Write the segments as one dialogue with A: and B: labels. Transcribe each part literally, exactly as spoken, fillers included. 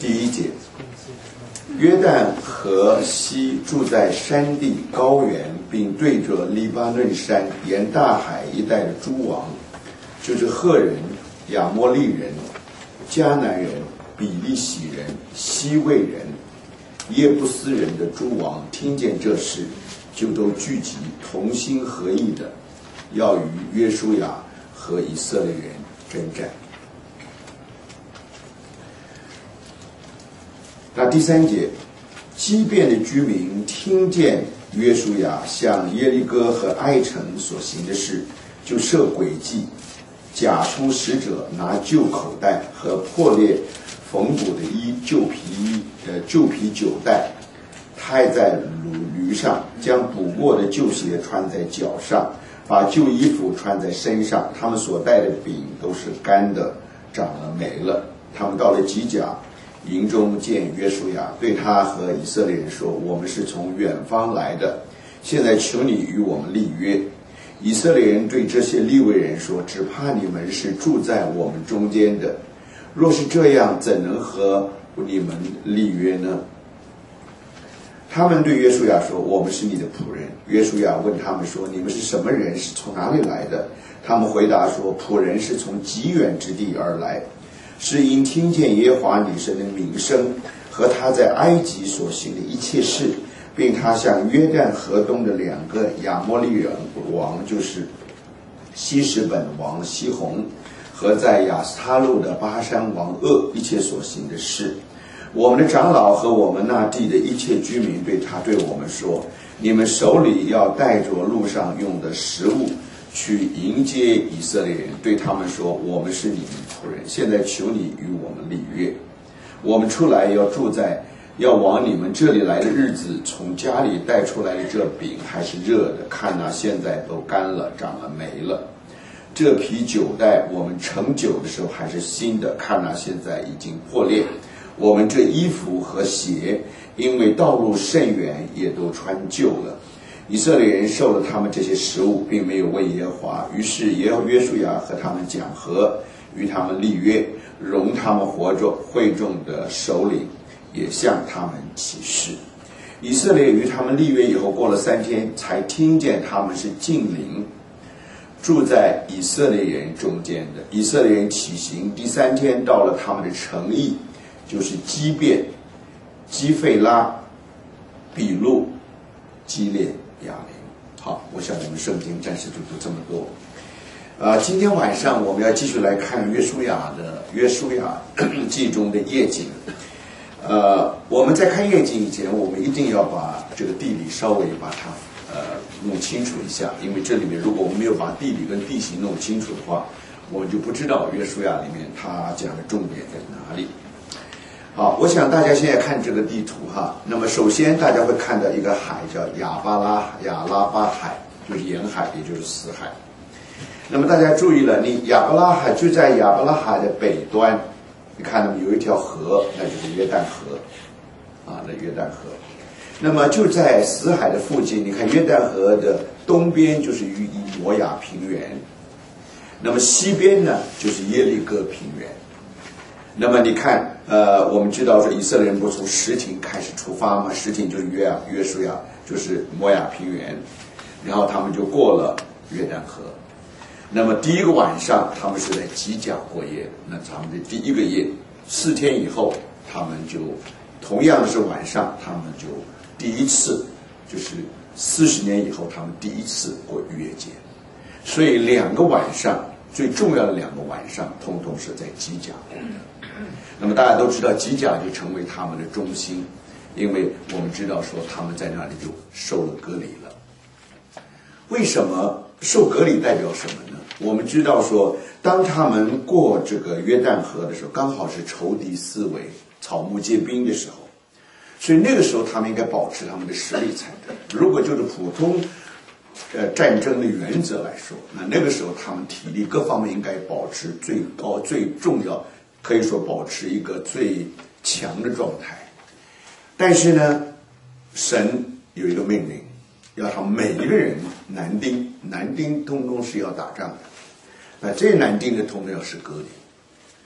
A: 第一节，约旦河西住在山地高原，并对着黎巴嫩山沿大海一带的诸王，就是赫人、亚摩利人、迦南人、比利洗人、西魏人、耶布斯人的诸王，听见这事，就都聚集，同心合意的，要与约书亚和以色列人征战。那第三节，基遍的居民听见约书亚向耶利哥和埃城所行的事，就设诡计，假出使者拿旧口袋和破裂缝补的衣、旧皮衣、呃旧皮酒袋，抬在驴上，将补过的旧鞋穿在脚上，把旧衣服穿在身上。他们所带的饼都是干的，长了霉了。他们到了吉甲，营中见约书亚，对他和以色列人说：“我们是从远方来的，现在求你与我们立约。”以色列人对这些利未人说：“只怕你们是住在我们中间的，若是这样，怎能和你们立约呢？”他们对约书亚说：“我们是你的仆人。”约书亚问他们说：“你们是什么人？是从哪里来的？”他们回答说：“仆人是从极远之地而来，是因听见耶和华你神的名声和他在埃及所行的一切事，并他向约旦河东的两个亚摩利人王，就是西什本王西宏和在亚斯他路的巴山王噩一切所行的事。我们的长老和我们那地的一切居民对他对我们说：你们手里要带着路上用的食物，去迎接以色列人，对他们说：我们是你们仆人，现在求你与我们立约。我们出来要住在要往你们这里来的日子，从家里带出来的这饼还是热的，看哪，现在都干了，长了霉了。这批酒袋我们盛酒的时候还是新的，看哪，现在已经破裂。我们这衣服和鞋，因为道路甚远，也都穿旧了。以色列人受了他们这些食物，并没有问耶和华，于是耶和约书亚和他们讲和，与他们立约，容他们活着。会众的首领也向他们起誓。以色列与他们立约以后，过了三天，才听见他们是近邻，住在以色列人中间的。以色列人起行，第三天到了他们的城邑，就是基遍、基费拉、比路、基列亚林。好，我想我们圣经暂时就读这么多。呃，今天晚上我们要继续来看约书亚的约书亚记中的夜景。呃，我们在看夜景以前，我们一定要把这个地理稍微把它呃弄清楚一下，因为这里面如果我们没有把地理跟地形弄清楚的话，我们就不知道约书亚里面他讲的重点在哪里。好，我想大家现在看这个地图哈，那么首先大家会看到一个海叫亚巴拉亚拉巴海，就是沿海，也就是死海。那么大家注意了，你亚巴拉海就在亚巴拉海的北端，你看到有一条河，那就是约旦河啊，那约旦河。那么就在死海的附近，你看约旦河的东边就是以摩亚平原，那么西边呢就是耶利哥平原。那么你看，呃，我们知道说以色列人不从什亭开始出发嘛，什亭就是约约书亚，就是摩亚平原，然后他们就过了约旦河。那么第一个晚上他们是在吉甲过夜的，那他们的第一个夜，四天以后他们就同样是晚上，他们就第一次，就是四十年以后他们第一次过逾越节。所以两个晚上，最重要的两个晚上通通是在吉甲。那么大家都知道吉甲就成为他们的中心，因为我们知道说他们在那里就受了割礼了。为什么受割礼代表什么呢？我们知道说当他们过这个约旦河的时候，刚好是仇敌四围、草木皆兵的时候，所以那个时候他们应该保持他们的实力才对。如果就是普通呃战争的原则来说，那那个时候他们体力各方面应该保持最高最重要，可以说保持一个最强的状态。但是呢，神有一个命令，要他们每一个人男丁男丁通通是要打仗的。那这男丁的通通要是割礼。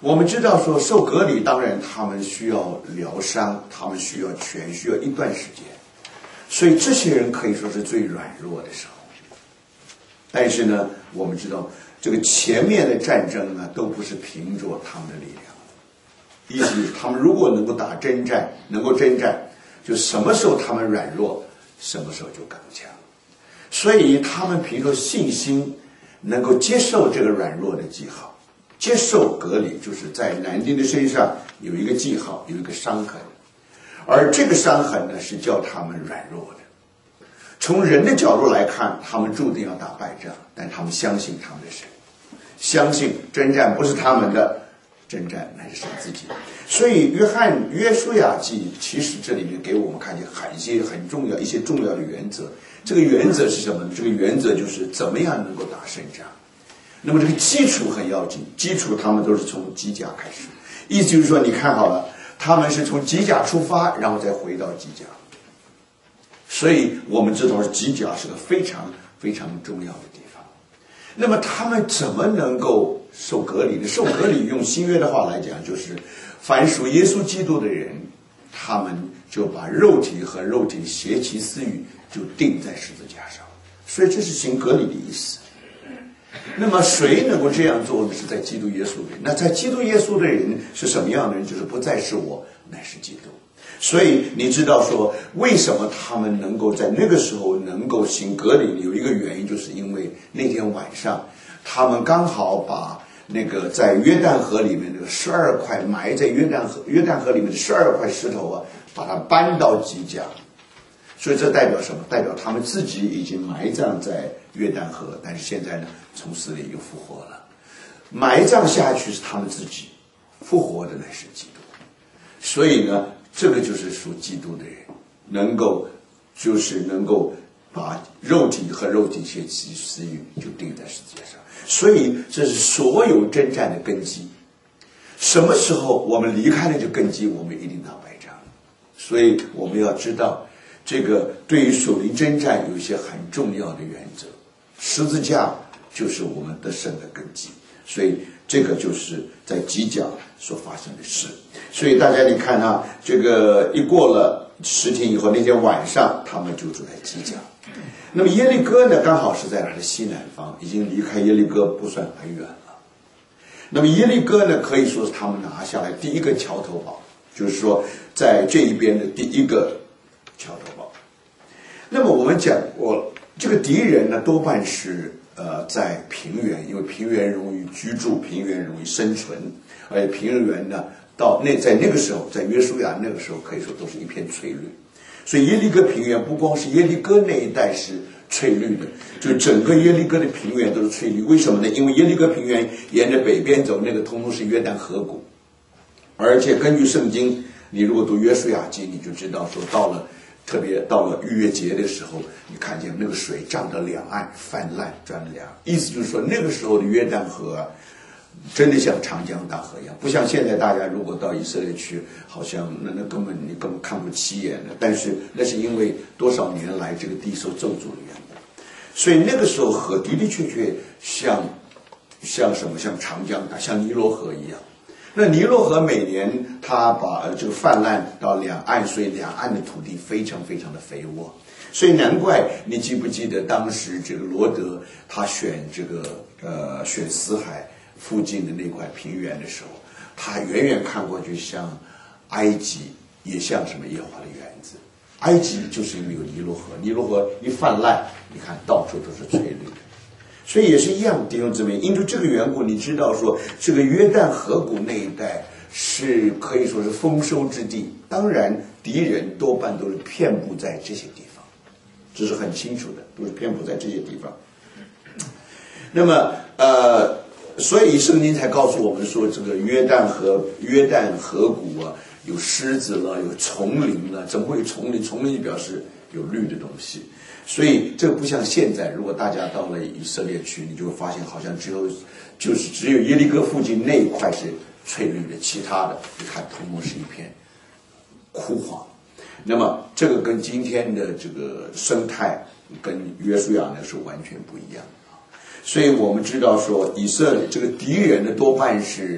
A: 我们知道说受隔离，当然他们需要疗伤，他们需要全需要一段时间，所以这些人可以说是最软弱的时候。但是呢，我们知道这个前面的战争呢，都不是凭着他们的力量，意思就是他们如果能够打征战，能够征战，就什么时候他们软弱，什么时候就刚强。所以他们凭着信心，能够接受这个软弱的记号。接受隔离，就是在男丁的身上有一个记号，有一个伤痕，而这个伤痕呢，是叫他们软弱的。从人的角度来看，他们注定要打败仗，但他们相信他们的神，相信征战不是他们的，征战乃是神自己。所以约翰约书亚记其实这里面给我们看见很些很重要一些重要的原则。这个原则是什么呢？这个原则就是怎么样能够打胜仗。那么这个基础很要紧，基础他们都是从基甲开始，意思就是说，你看好了，他们是从基甲出发，然后再回到基甲。所以我们知道基甲是个非常非常重要的地方。那么他们怎么能够受隔离呢？受隔离用新约的话来讲，就是凡属耶稣基督的人，他们就把肉体和肉体邪情私欲就钉在十字架上，所以这是行隔离的意思。那么谁能够这样做呢？是在基督耶稣的人。那在基督耶稣的人是什么样的人？就是不再是我，乃是基督。所以你知道说为什么他们能够在那个时候能够行隔离，有一个原因，就是因为那天晚上他们刚好把那个在约旦河里面那个十二块埋在约旦河约旦河里面的十二块石头啊，把它搬到基甲。所以这代表什么？代表他们自己已经埋葬在约旦河，但是现在呢，从死里又复活了。埋葬下去是他们自己，复活的乃是基督。所以呢，这个就是属基督的人，能够就是能够把肉体和肉体邪气私欲就钉在十字架上。所以这是所有征战的根基。什么时候我们离开了这根基，我们一定打败仗。所以我们要知道，这个对于属灵征战有一些很重要的原则，十字架就是我们得胜的根基，所以这个就是在基甲所发生的事。所以大家你看啊，这个一过了十天以后，那天晚上他们就住在基甲。那么耶利哥呢，刚好是在它的西南方，已经离开耶利哥不算很远了。那么耶利哥呢，可以说是他们拿下来第一个桥头堡，就是说在这一边的第一个桥头堡。那么我们讲过，这个敌人呢多半是呃在平原，因为平原容易居住，平原容易生存，而且平原呢到那在那个时候，在约书亚那个时候可以说都是一片翠绿。所以耶利哥平原不光是耶利哥那一带是翠绿的，就整个耶利哥的平原都是翠绿。为什么呢？因为耶利哥平原沿着北边走，那个通通是约旦河谷，而且根据圣经，你如果读约书亚记，你就知道说到了特别到了逾越节的时候，你看见那个水涨得两岸泛滥，转了两岸，意思就是说那个时候的约旦河啊，真的像长江大河一样，不像现在大家如果到以色列去，好像那那根本你根本看不起眼的。但是那是因为多少年来这个地受咒诅的缘故，所以那个时候河的的确确像像什么像长江大像尼罗河一样。那尼罗河每年它把这个泛滥到两岸，所以两岸的土地非常非常的肥沃。所以难怪你记不记得当时这个罗德他选这个呃选死海附近的那块平原的时候，他远远看过去像埃及，也像什么耶和华的园子。埃及就是因为有尼罗河，尼罗河一泛滥，你看到处都是翠绿的。所以也是一样，弟兄姊妹，因为这个缘故，你知道说这个约旦河谷那一带是可以说是丰收之地。当然敌人多半都是遍布在这些地方，这是很清楚的，都是遍布在这些地方。那么呃所以圣经才告诉我们说，这个约旦河约旦河谷啊，有狮子了，有丛林了。怎么会有丛林？丛林表示有绿的东西。所以这个不像现在，如果大家到了以色列去，你就会发现好像只有就是只有耶利哥附近那一块是翠绿的，其他的你看通通是一片枯黄。那么这个跟今天的这个生态跟约书亚呢是完全不一样的。所以我们知道说以色列这个敌人呢多半是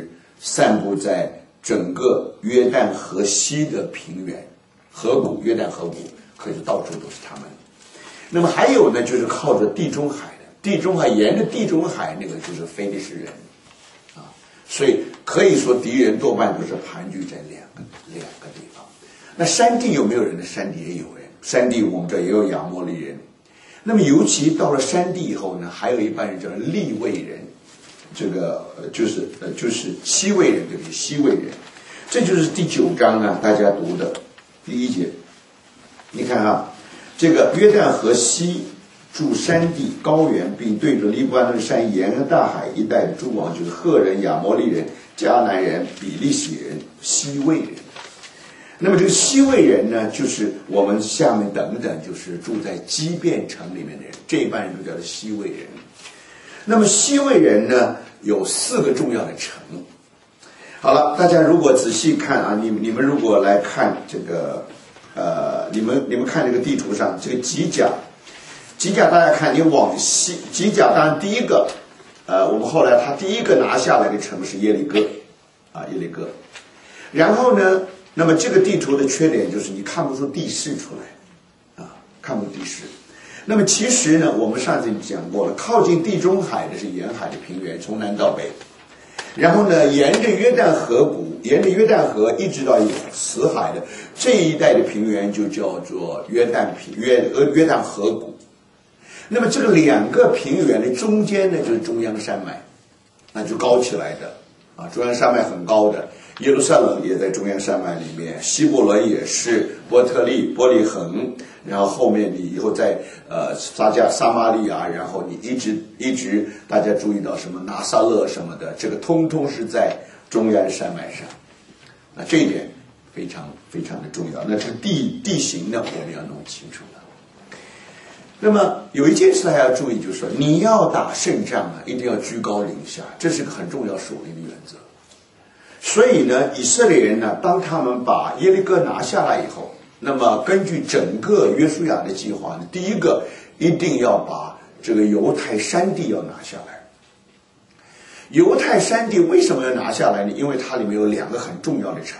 A: 散布在整个约旦河西的平原、河谷，约旦河谷可以说到处都是他们。那么还有呢，就是靠着地中海的，地中海沿着地中海那个就是非利士人啊，所以可以说敌人多半都是盘踞在两个两个地方。那山地有没有人呢？山地也有人，山地我们这也有亚摩利人。那么尤其到了山地以后呢，还有一半人叫利未人，这个呃就是呃就是西魏人，对不对？西魏人，这就是第九章啊，大家读的第一节。你看啊，这个约旦河西住山地高原，并对着黎巴嫩山沿和大海一带的诸王，就是赫人、亚摩利人、迦南人、比利洗人、西魏人。那么这个西魏人呢，就是我们下面等等，就是住在基遍城里面的人，这一半人都叫做西魏人。那么西魏人呢，有四个重要的城。好了，大家如果仔细看啊，你你们如果来看这个，呃，你们你们看这个地图上这个吉甲，吉甲大家看，你往西，吉甲当然第一个，呃，我们后来他第一个拿下来的城是耶利哥，啊，耶利哥。然后呢？那么这个地图的缺点就是你看不出地势出来，啊，看不出地势。那么其实呢，我们上次讲过了，靠近地中海的是沿海的平原，从南到北。然后呢，沿着约旦河谷，沿着约旦河一直到死海的这一带的平原就叫做约旦平约呃约旦河谷。那么这个两个平原的中间呢，就是中央山脉，那就高起来的啊，中央山脉很高的。耶路撒冷也在中央山脉里面，希伯伦也是，伯特利、伯利恒，然后后面你以后在呃撒加撒玛利亚，然后你一直一直大家注意到什么拿撒勒什么的，这个通通是在中央山脉上，那这一点非常非常的重要。那这个地地形呢，我们要弄清楚了。那么有一件事还要注意，就是说你要打胜仗啊，一定要居高临下，这是个很重要属灵的原则。所以呢，以色列人呢，当他们把耶利哥拿下来以后，那么根据整个约书亚的计划呢，第一个一定要把这个犹太山地要拿下来。犹太山地为什么要拿下来呢？因为它里面有两个很重要的城，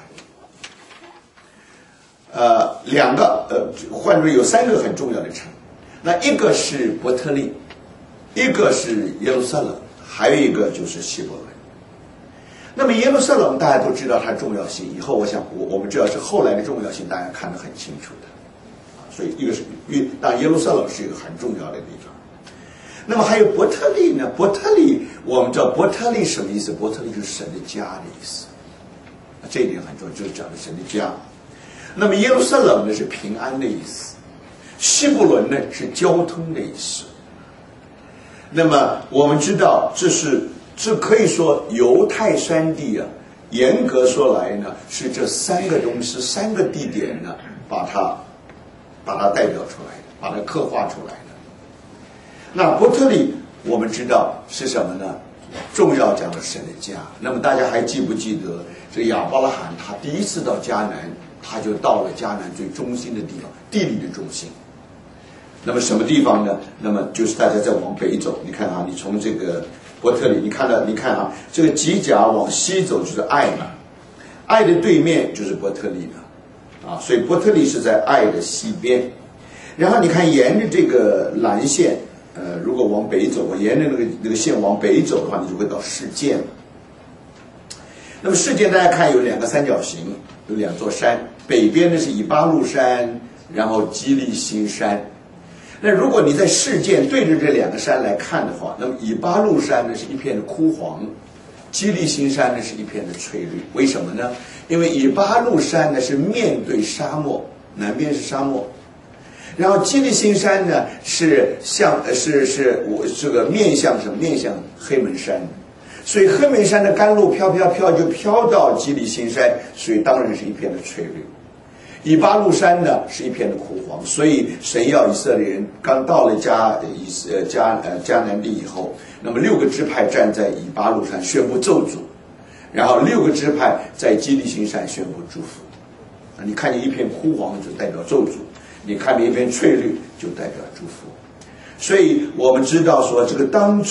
A: 呃，两个呃，换作有三个很重要的城。那一个是伯特利，一个是耶路撒冷，还有一个就是希伯伦。那么耶路撒冷大家都知道它重要性，以后我想我我们知道是后来的重要性，大家看得很清楚的，所以一个是当然耶路撒冷是一个很重要的地方。那么还有伯特利呢？伯特利我们知道伯特利什么意思？伯特利就是神的家的意思，这一点很重要，就是讲的神的家。那么耶路撒冷呢是平安的意思，希伯伦呢是交通的意思。那么我们知道这是。这可以说犹太山地啊，严格说来呢，是这三个东西、三个地点呢，把它把它代表出来的，把它刻画出来的。那伯特利我们知道是什么呢？重要讲的神的家。那么大家还记不记得这个亚伯拉罕他第一次到迦南，他就到了迦南最中心的地方，地理的中心。那么什么地方呢？那么就是大家再往北走，你看啊，你从这个伯特利，你看到，你看啊，这个吉甲往西走就是爱嘛，爱的对面就是伯特利了，啊，所以伯特利是在爱的西边。然后你看，沿着这个蓝线，呃，如果往北走，沿着那个那个线往北走的话，你就会到事件。那么事件大家看有两个三角形，有两座山，北边呢是以巴路山，然后基利心山。那如果你在事件对着这两个山来看的话，那么以巴路山呢是一片的枯黄，基利心山呢是一片的翠绿。为什么呢？因为以巴路山呢是面对沙漠，南边是沙漠，然后基利心山呢是向是是我这个面向什么？面向黑门山，所以黑门山的甘露飘飘飘就飘到基利心山，所以当然是一片的翠绿。以巴路山呢是一片的枯黄，所以神要以色列人刚到了迦以呃迦呃迦南地以后，那么六个支派站在以巴路山宣布咒诅，然后六个支派在基利心山宣布祝福。你看见一片枯黄就代表咒诅，你看见一片翠绿就代表祝福。所以我们知道说这个当